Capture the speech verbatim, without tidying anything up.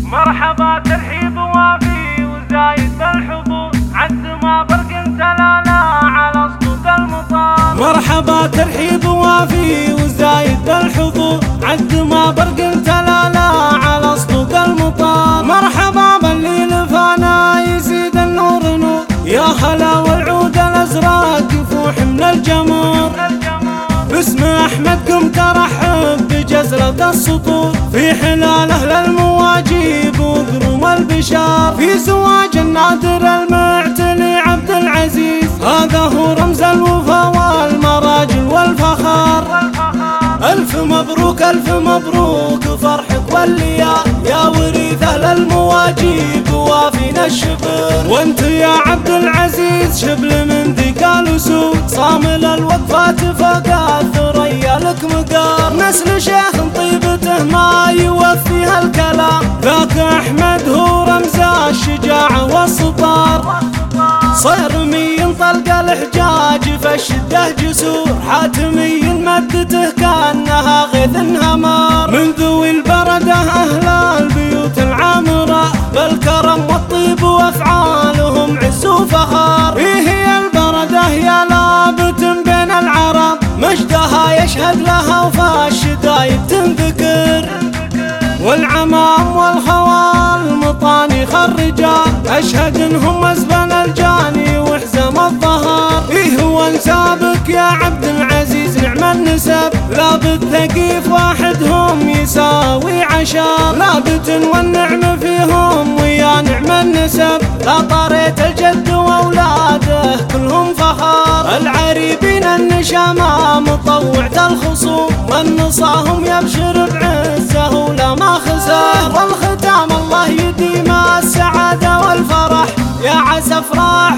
مرحبا ترحيب وافي وزايد بالحضور، عد ما برق انت لا لا على صدود المطار. مرحبا ترحيب وافي وزايد بالحضور، عد ما برق انت لا لا على صدود المطار. مرحبا باللي لفانا يزيد النور نور، يا هلا والعود الازرق يفوح من الجمر. باسم احمد قمت ارحب بجزرة السطور، في حلال اهل المواجيب وقروم البشار. في زواج النادر المعتلي عبد العزيز، هذا هو رمز الوفا والمراجل والفخار. الف مبروك الف مبروك فرحك والليال، يا وريث اهل المواجيب وافينا الشبر. وانت يا عبد العزيز شبل من ذيك الاسود، صامل الوقفات فوق الثريا لك مقار. نسل شيخ طيبته ما يوفيها الكلام، ذاك احمد هو رمز الشجاعة والصبار. صيرمي طلق الحجاج فالشده جسور، حاتمي مدته كانها غيث انهمار. من ذوي البرده اهل البيوت العامره، بالكرم والطيب وافعالهم عز وفخار. إيه هي البرده يا لابت بين العرب، مجدها يشهد لها وفا الشدايد تنذكر. والعمام والخوال مطاني خرجان، اشهد انهم مزبن الجاني وحزم الظهر. ايه وانسابك يا عبد العزيز نعم النسب، لا بالثقيف واحدهم يساوي عشر. لابت والنعم فيهم ويا نعم النسب، لا طريت الجد واولاده كلهم فخار. العريبين النشامى مطوعة الخصوم، والنصاهم يبشر بعزه ولا ما خسر. والختام الله يديم السعادة والفرح، يا عسى افراح